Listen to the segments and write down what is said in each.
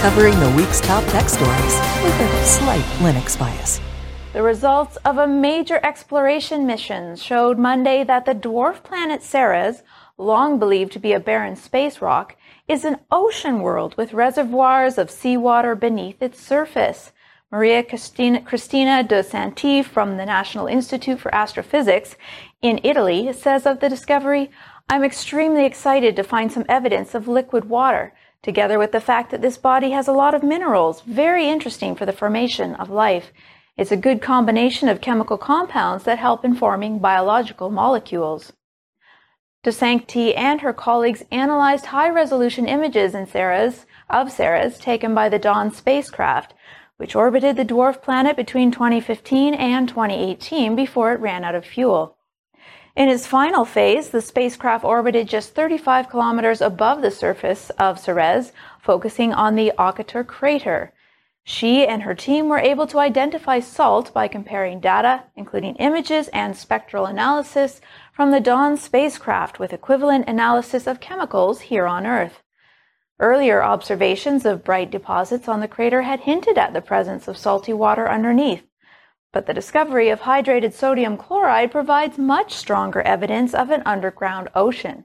covering the week's top tech stories with a slight Linux bias. The results of a major exploration mission showed Monday that the dwarf planet Ceres, long believed to be a barren space rock, is an ocean world with reservoirs of seawater beneath its surface. Maria Cristina de Santi from the National Institute for Astrophysics in Italy says of the discovery, "I'm extremely excited to find some evidence of liquid water, together with the fact that this body has a lot of minerals, very interesting for the formation of life. It's a good combination of chemical compounds that help in forming biological molecules." De Sancti and her colleagues analyzed high-resolution images of Ceres taken by the Dawn spacecraft, which orbited the dwarf planet between 2015 and 2018 before it ran out of fuel. In its final phase, the spacecraft orbited just 35 kilometers above the surface of Ceres, focusing on the Occator crater. She and her team were able to identify salt by comparing data, including images and spectral analysis, from the Dawn spacecraft with equivalent analysis of chemicals here on Earth. Earlier observations of bright deposits on the crater had hinted at the presence of salty water underneath, but the discovery of hydrated sodium chloride provides much stronger evidence of an underground ocean.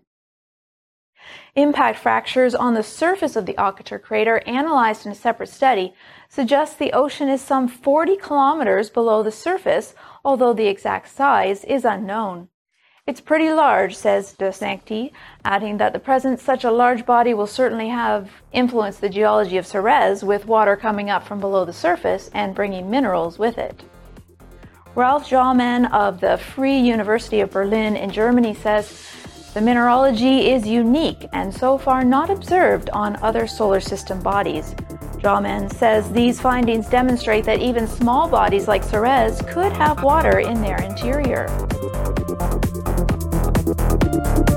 Impact fractures on the surface of the Occator crater, analyzed in a separate study, suggest the ocean is some 40 kilometers below the surface, although the exact size is unknown. "It's pretty large," says De Sancti, adding that the presence of such a large body will certainly have influenced the geology of Ceres, with water coming up from below the surface and bringing minerals with it. Ralf Jaumann of the Free University of Berlin in Germany says, "The mineralogy is unique and so far not observed on other solar system bodies." Jaumann says these findings demonstrate that even small bodies like Ceres could have water in their interior.